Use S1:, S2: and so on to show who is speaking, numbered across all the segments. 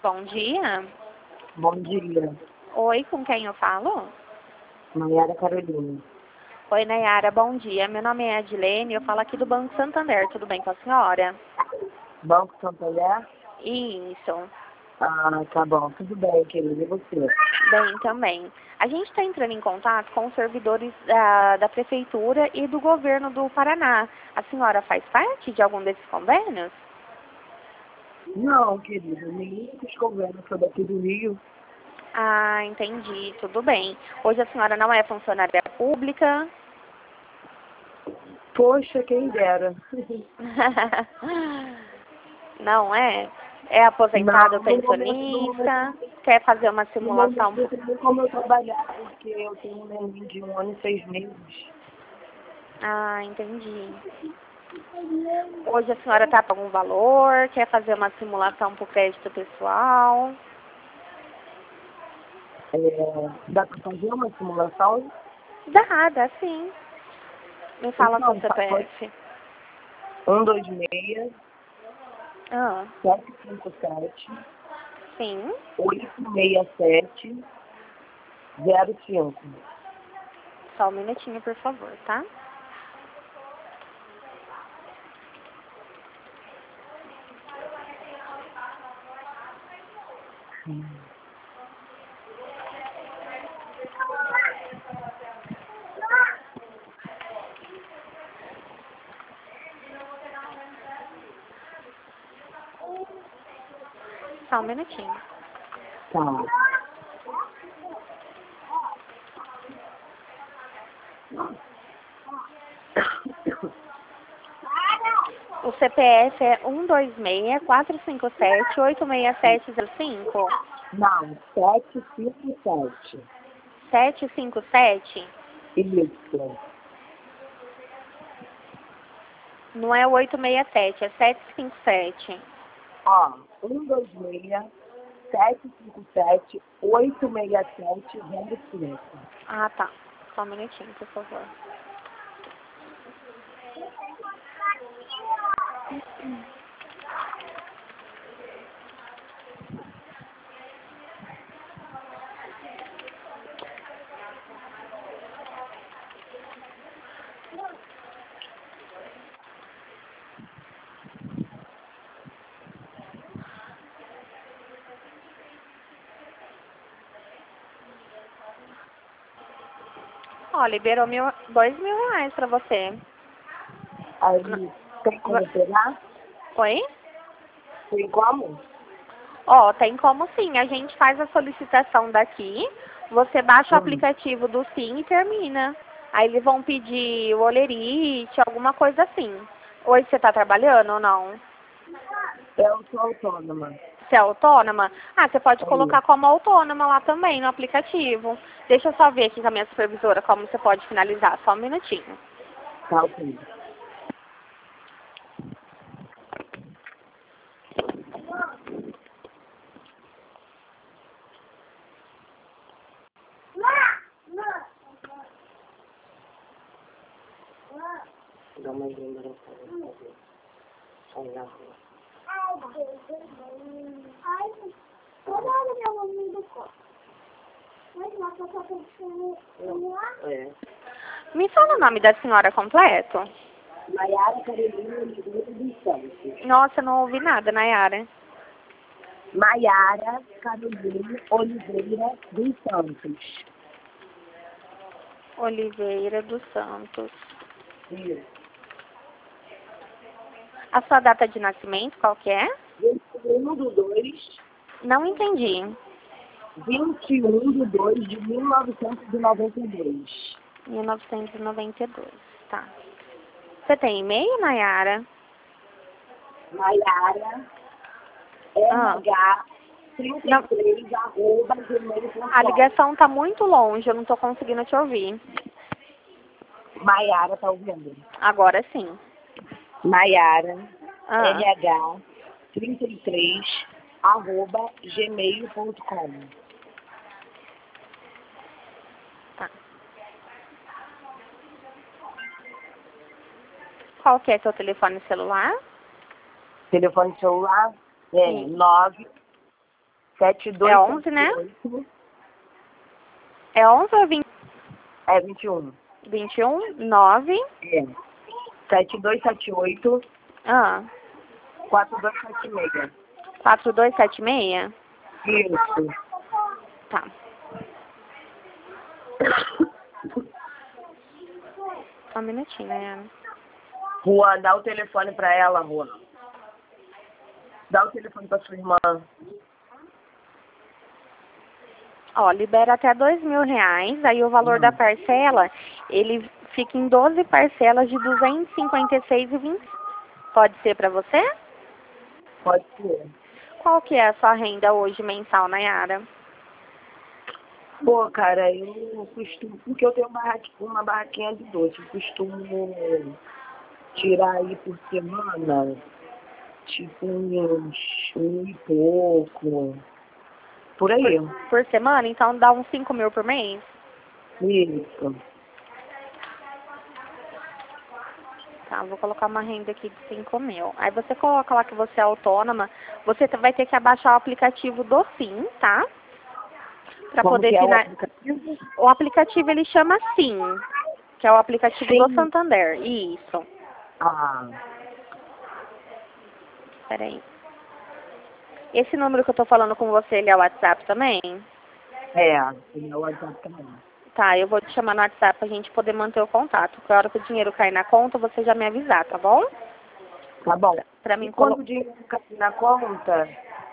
S1: bom dia.
S2: Bom dia,
S1: Oi, com quem eu falo?
S2: Mayara Carolina.
S1: Oi, Nayara, bom dia. Meu nome é Adilene, eu falo aqui do Banco Santander. Tudo bem com a senhora?
S2: Banco Santander?
S1: Isso.
S2: Ah, tá bom, tudo bem, querida. E você?
S1: Bem, também. A gente está entrando em contato com os servidores da Prefeitura e do Governo do Paraná. A senhora faz parte de algum desses convênios?
S2: Não, querida, nenhum dos convênios foi daqui do Rio.
S1: Ah, entendi. Tudo bem. Hoje a senhora não é funcionária pública?
S2: Poxa, quem dera.
S1: Não é? É aposentado ou
S2: Não, no
S1: pensionista? Quer fazer uma
S2: momento
S1: simulação?
S2: não tem nem como eu trabalhar, porque eu tenho um neném de 1 ano e 6 meses.
S1: Ah, entendi. Hoje a senhora está com algum valor? Quer fazer uma simulação para o crédito pessoal?
S2: Dá para fazer uma simulação?
S1: Dá sim. Me fala seu
S2: Então, pode
S1: CPF.
S2: 126
S1: Ah,
S2: 757
S1: sim.
S2: 867 05.
S1: Só um minutinho, por favor, tá? Só um minutinho.
S2: Tá.
S1: O CPF é 126-457-86705.
S2: Não, 757.
S1: 757?
S2: Isso.
S1: Não é o 867, é 757.
S2: Ó, 126 757 867 05.
S1: Ah, tá. Só um minutinho, por favor. Ó, liberou 2.000 reais pra você.
S2: Aí, tem como pegar?
S1: Oi?
S2: Tem como?
S1: Ó, tem como sim. A gente faz a solicitação daqui, você baixa o
S2: Hum.
S1: aplicativo do Sim e termina. Aí eles vão pedir o olerite, alguma coisa assim. Hoje você tá trabalhando ou não?
S2: Eu sou autônoma.
S1: Você é autônoma? Ah, você pode
S2: Aí,
S1: colocar como autônoma lá também no aplicativo. Deixa eu só ver aqui com a minha supervisora como você pode finalizar. Só um minutinho.
S2: tá ok. Dá uma lembrança pra fazer. Aí na rua.
S3: Ai, olha meu nome do corpo. Mas lá só tá pensando lá.
S2: É.
S1: Me fala o nome da senhora completo.
S2: Mayara Carolina Oliveira dos Santos.
S1: Nossa, eu não ouvi nada, Nayara.
S2: Mayara Carolina Oliveira dos Santos.
S1: Oliveira dos Santos.
S2: Isso.
S1: A sua data de nascimento, qual que é?
S2: 21/2.
S1: Não entendi.
S2: 21/2 de 1992.
S1: 1992, tá. Você tem e-mail, Nayara?
S2: Mayara
S1: Ah. Não,
S2: MH33@gmail.com.
S1: a ligação tá muito longe, eu não tô conseguindo te ouvir.
S2: Mayara, tá ouvindo?
S1: Agora sim.
S2: Mayara
S1: Ah,
S2: MH33@gmail.com.
S1: tá. Qual que é seu telefone celular?
S2: Telefone celular é
S1: Sim.
S2: 72.
S1: É 11, né? É 11 ou 20?
S2: É 21.
S1: 21, 9.
S2: É. 7278
S1: Ah,
S2: 4276.
S1: 4276?
S2: Isso.
S1: Tá. Só um minutinho, né?
S2: Juan, dá o telefone pra ela, Juan. Dá o telefone pra sua irmã.
S1: Ó, libera até R$ 2.000, aí o valor da parcela, ele fica em 12 parcelas de 256,20. Pode ser pra você?
S2: Pode ser.
S1: Qual que é a sua renda hoje mensal, Nayara?
S2: Pô, cara, eu costumo, porque eu tenho uma barraquinha de doce, eu costumo tirar aí por semana, tipo uns 1.000 e pouco, por aí.
S1: Por semana? Então dá uns 5.000 por mês?
S2: Isso.
S1: Tá, vou colocar uma renda aqui de 5.000. Aí você coloca lá que você é autônoma, você vai ter que abaixar o aplicativo do Sim, tá? Pra
S2: Como
S1: poder
S2: que é o
S1: finalizar.
S2: aplicativo?
S1: O aplicativo ele chama Sim, que é o aplicativo do
S2: Sim.
S1: Santander. Isso.
S2: Ah,
S1: Peraí. Esse número que eu tô falando com você, ele é o WhatsApp também?
S2: é o WhatsApp também.
S1: Tá, eu vou te chamar no WhatsApp pra gente poder manter o contato. Que a hora que o dinheiro cair na conta, você já me avisar, tá bom?
S2: Tá bom.
S1: Pra
S2: E
S1: mim
S2: quando
S1: colocar.
S2: o dinheiro cair na conta,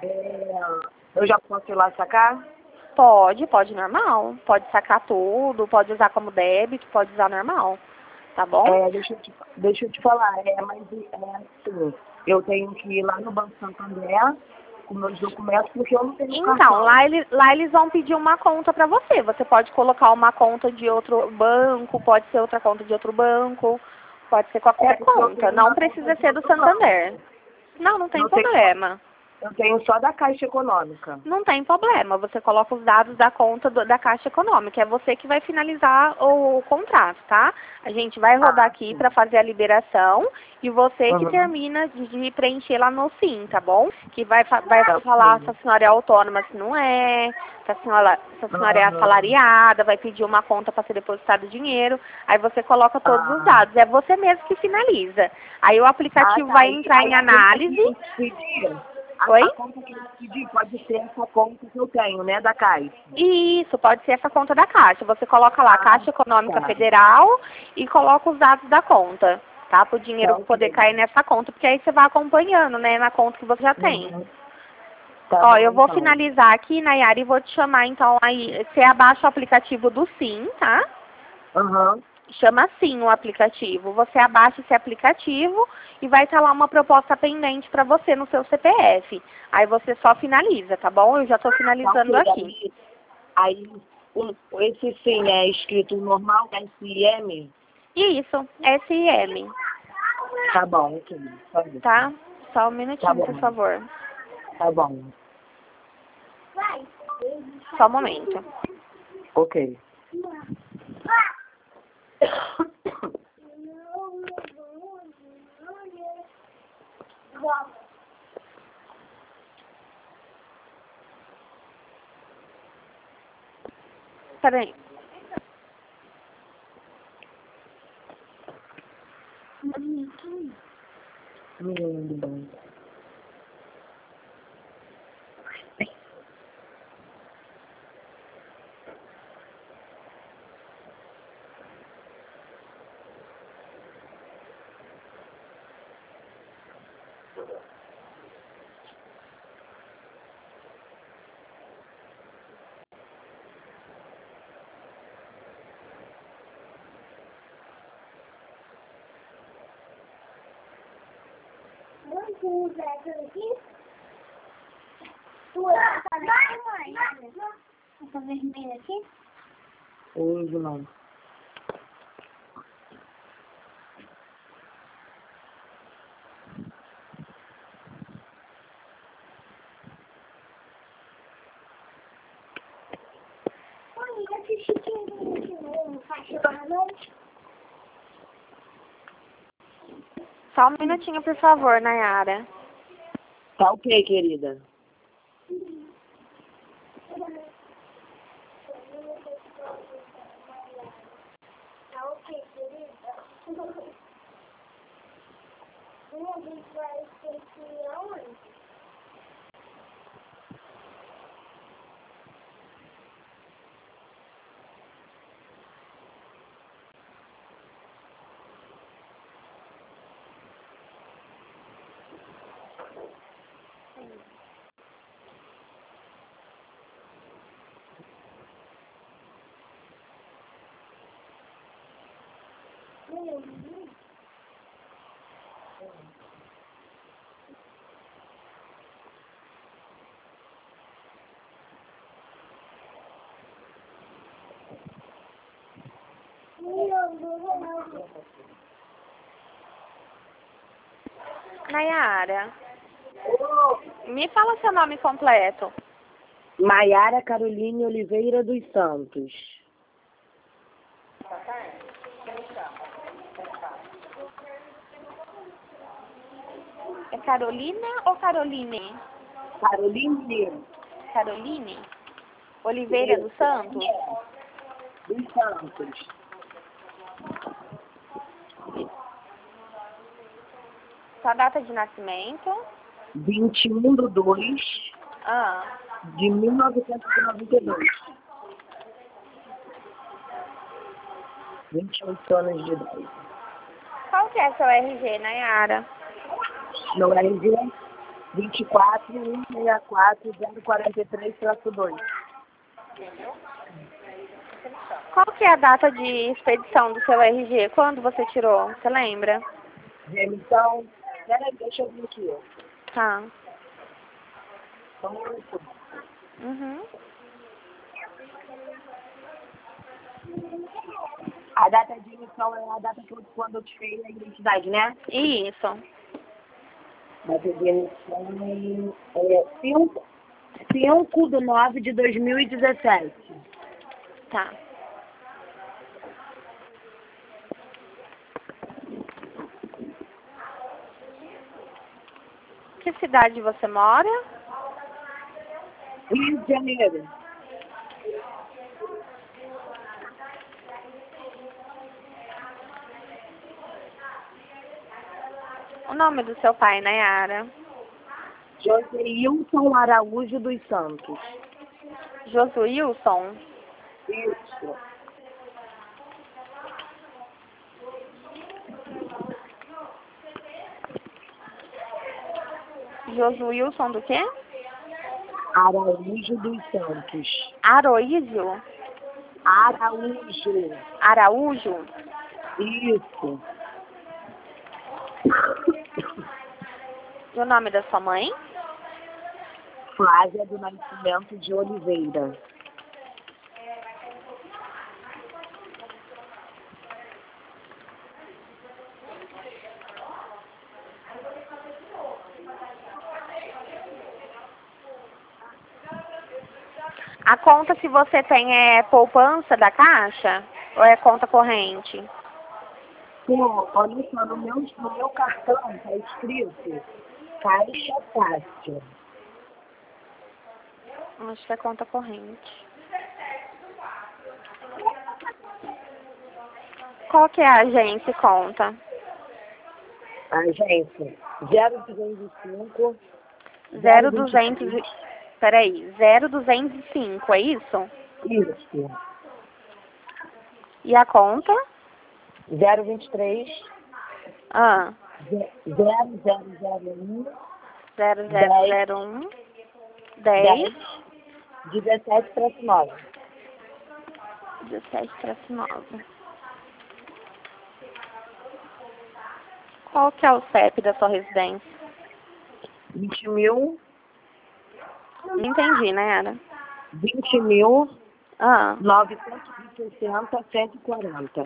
S2: eu já posso ir lá sacar?
S1: Pode normal. Pode sacar tudo, pode usar como débito, pode usar normal. Tá bom?
S2: Deixa eu te falar, mas assim, eu tenho que ir lá no Banco Santander com meus documentos, porque eu não tenho
S1: Então,
S2: cartão.
S1: lá eles vão pedir uma conta pra você. Você pode colocar uma conta de outro banco, pode ser outra conta de outro banco, pode ser qualquer
S2: Porque eu
S1: conta.
S2: tenho
S1: Não
S2: uma
S1: precisa
S2: conta de
S1: ser do
S2: outro banco.
S1: Santander. Não tem
S2: Eu tenho,
S1: problema.
S2: eu tenho só da Caixa Econômica.
S1: Não tem problema. Você coloca os dados da conta da Caixa Econômica. É você que vai finalizar o contrato, tá? A gente vai rodar aqui
S2: Sim.
S1: para fazer a liberação e você que
S2: Uhum.
S1: termina de preencher lá no Sim, tá bom? Que vai
S2: Tá
S1: falar
S2: bom.
S1: se a senhora é autônoma, se não é, se a senhora é assalariada, vai pedir uma conta para ser depositado o dinheiro. Aí você coloca todos os dados. É você mesmo que finaliza. Aí o aplicativo vai entrar em
S2: A conta que
S1: análise.
S2: eu te pedi,
S1: Oi?
S2: a conta que eu te pedi pode ser essa conta que eu tenho, né, da Caixa.
S1: Isso, pode ser essa conta da Caixa. Você coloca lá Caixa Econômica
S2: tá.
S1: Federal e coloca os dados da conta, tá? Para o dinheiro
S2: Tá, ok.
S1: poder cair nessa conta, porque aí você vai acompanhando, né, na conta que você já tem.
S2: Uhum. Tá
S1: Ó,
S2: bom,
S1: eu vou
S2: então.
S1: finalizar aqui, Nayara, e vou te chamar, então, aí, você abaixa o aplicativo do Sim, tá?
S2: Aham.
S1: Chama Sim o aplicativo. Você abaixa esse aplicativo e vai estar lá uma proposta pendente para você no seu CPF. Aí você só finaliza, tá bom? Eu já estou
S2: Tá,
S1: finalizando
S2: ok.
S1: aqui.
S2: Aí esse sim é escrito normal, SIM?
S1: Isso, SIM.
S2: Tá bom, ok. Tá bom.
S1: Tá? Só um
S2: Tá
S1: minutinho, por
S2: bom.
S1: favor.
S2: Tá bom.
S1: Só um momento.
S2: Ok.
S1: Peraí.
S3: Essa vermelha aqui?
S2: Hoje não.
S3: Amiga, esse chiquinho não faz chorar, não?
S1: Só um minutinho, por favor, Nayara.
S2: Tá ok, querida.
S3: a gente vai ter que ir aonde?
S1: Nayara, me fala seu nome completo.
S2: Maiara Caroline Oliveira dos Santos.
S1: É Carolina ou Caroline?
S2: Caroline
S1: Caroline? Oliveira dos Santos?
S2: dos Santos.
S1: Sua data de nascimento?
S2: 21/2 de 1992. 28 anos de idade.
S1: Qual que é seu RG, Nayara?
S2: Meu RG 24.164.043/2.
S1: Qual que é a data de expedição do seu RG? Quando você tirou? Você lembra?
S2: Então, peraí, deixa eu ver aqui.
S1: Tá.
S2: Então,
S1: Uhum.
S2: a data de emissão é a data que quando eu tirei a identidade, né?
S1: Isso.
S2: Data de emissão é 5/9/2017.
S1: Tá. Que cidade você mora?
S2: Rio de Janeiro.
S1: O nome do seu pai, Nayara?
S2: Joseilson Araújo dos Santos.
S1: Josuilson?
S2: Isso.
S1: Josuilson do quê?
S2: Araújo dos Santos.
S1: Aroísio?
S2: Araújo.
S1: Araújo?
S2: Isso.
S1: E o nome da sua mãe?
S2: Flávia do Nascimento de Oliveira.
S1: A conta que você tem é poupança da Caixa? Ou é conta corrente?
S2: Pô, olha só, no meu cartão está escrito Caixa Fácil.
S1: Acho que é conta corrente. Qual que é a agência e conta?
S2: Agência 0205
S1: 0200... Peraí, 0205, é isso?
S2: Isso.
S1: E a conta?
S2: 023
S1: Ah,
S2: 0001
S1: 0001 10
S2: 17/9.
S1: 17/9. Qual que é o CEP da sua residência?
S2: 20.000.
S1: Não entendi, né, Ana?
S2: 20.000
S1: Ah,
S2: 960 140.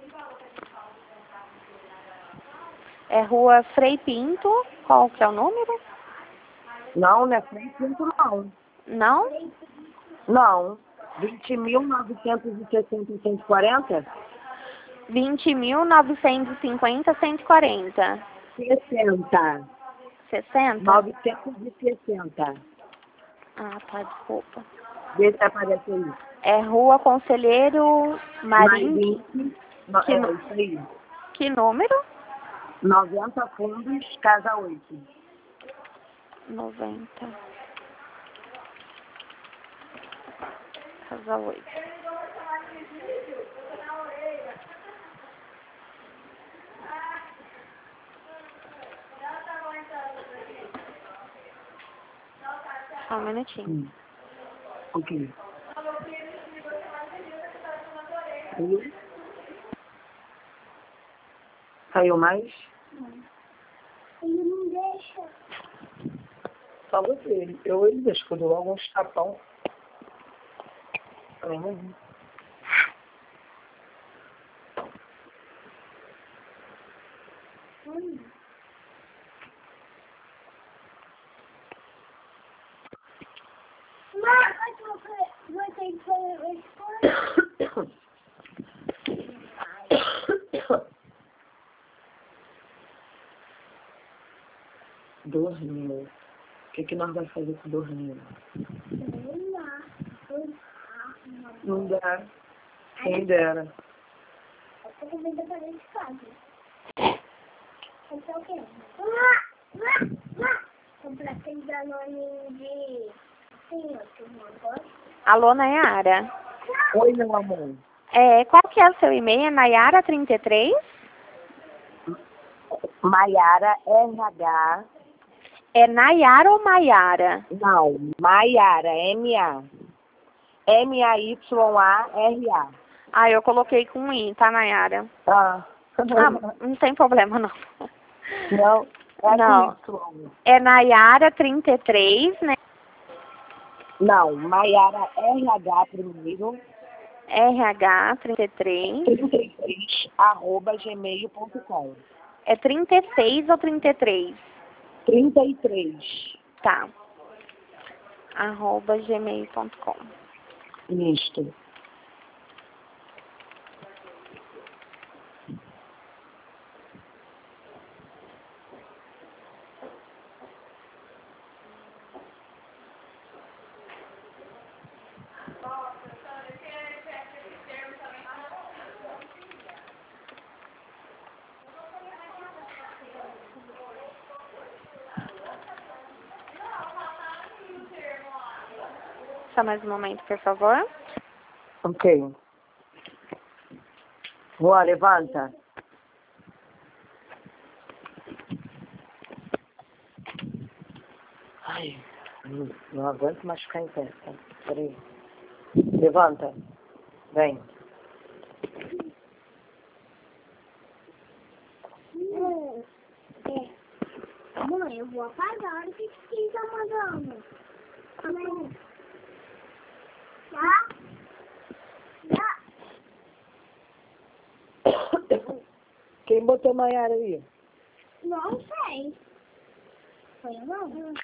S1: é Rua Frei Pinto. Qual que é o número?
S2: Não, não é frente não.
S1: Não?
S2: Não. 20.960 140?
S1: 20.950 140.
S2: 60.
S1: 60?
S2: 960.
S1: Ah, tá, desculpa.
S2: Vê se aparece aí.
S1: É Rua Conselheiro Marim.
S2: Mais 20.
S1: Que,
S2: É isso aí.
S1: que número?
S2: 90 fundos, casa 8.
S1: 90. Casa 8. Só um minutinho.
S2: Ok. Saiu mais?
S3: Ele não deixa.
S2: Só você. Ele deixa, que eu dou logo uns tapão.
S3: Mas você ter que fazer
S2: Dormiu. O que nós vamos fazer com dormiu? Não dá. Quem dera.
S3: Eu tô com medo da de casa. Comprar o quê? Comprar aquele Danone de... Sim, eu gosto.
S1: Alô, Nayara?
S2: Oi, meu amor.
S1: Qual que é o seu e-mail? É Nayara33?
S2: Maiara RH.
S1: É Nayara ou Maiara?
S2: Não, Maiara, M-A. M-A-Y-A-R-A.
S1: Ah, eu coloquei com I, tá, Nayara?
S2: Ah.
S1: Não tem problema, não.
S2: Não, é
S1: Não.
S2: com Y.
S1: É Nayara33, né?
S2: Não, Maiara RH primeiro.
S1: RH33.
S2: 33, @gmail.com.
S1: É 36 ou 33?
S2: 33.
S1: Tá. @gmail.com.
S2: Isto.
S1: Só mais um momento, por favor.
S2: Ok. Boa, levanta. Ai, não aguento mais ficar em pé. Tá? Peraí. Levanta. Vem.
S3: Mãe, eu vou apagar. O que você está mandando? Mãe. Tá? Tá?
S2: Quem botou Maiara aí?
S3: Não sei. Foi eu não?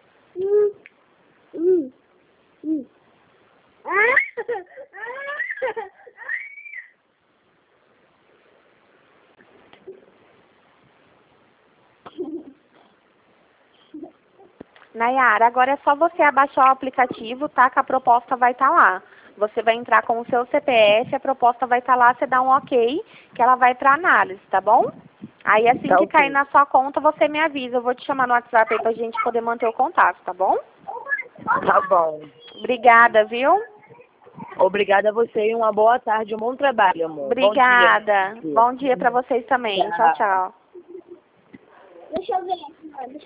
S1: Nayara, agora é só você abaixar o aplicativo, tá? Que a proposta vai estar lá. Você vai entrar com o seu CPF, a proposta vai estar lá, você dá um ok, que ela vai para análise, tá bom? Aí assim
S2: Tá
S1: que
S2: ok.
S1: cair na sua conta, você me avisa. Eu vou te chamar no WhatsApp aí pra gente poder manter o contato, tá bom?
S2: Tá bom.
S1: Obrigada, viu?
S2: Obrigada a você e uma boa tarde, um bom trabalho, amor.
S1: Obrigada.
S2: Bom dia.
S1: Bom dia pra vocês também. Tchau, tchau.
S3: Deixa eu ver.